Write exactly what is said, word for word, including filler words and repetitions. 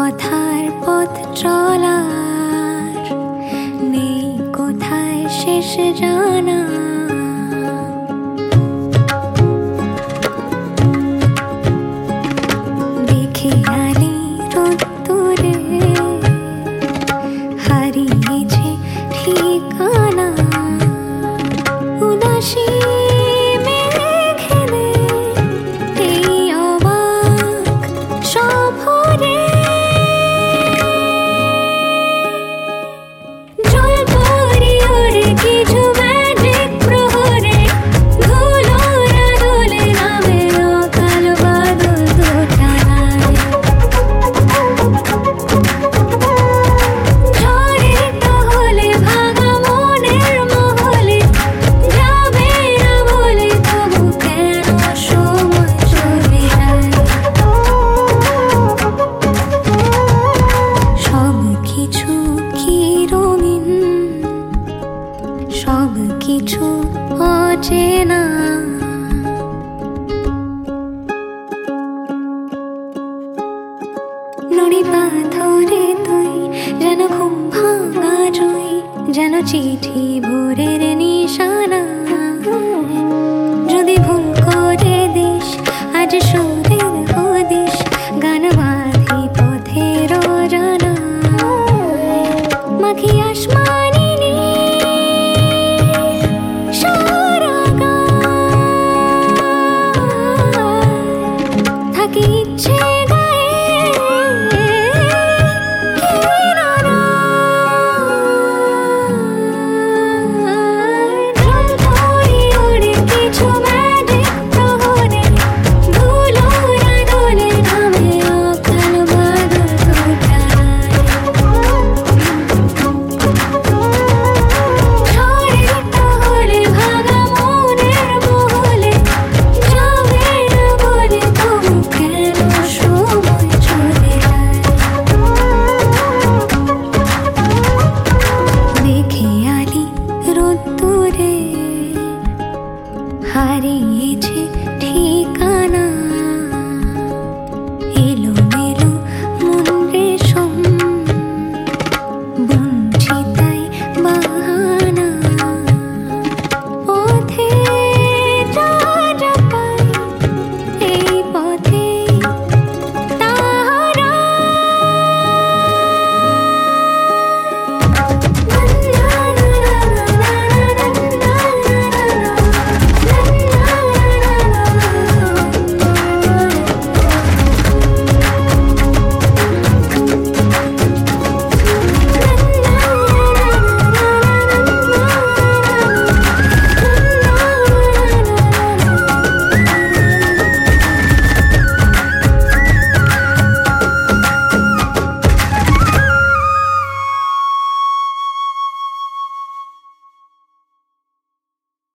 কথার পথ চলার নেই কোথায় শেষ জানা। দেখে আলি রোদ্দুরে হারিয়েছে ঠিকানা। উদাসী মেঘেলে এই অবাক সফরে জলপরি ওড়ে কিছু ম্যাজিক প্রহরে। ধুলোরা দোলে নামে অকাল বাদল দোটানায়। ঝড়ের টহলে ভাঙা মনের মহলে যাবে না বলে তবু কেন সময় চলে যায়। সব কিছু কি রঙিন, সব কিছু অচেনা। নুড়ি পাথরে তুই যেন ঘুম ভাঙা জুই, যেন চিঠি ভোরের নিশানা। যদি ভুল করে দিস আজ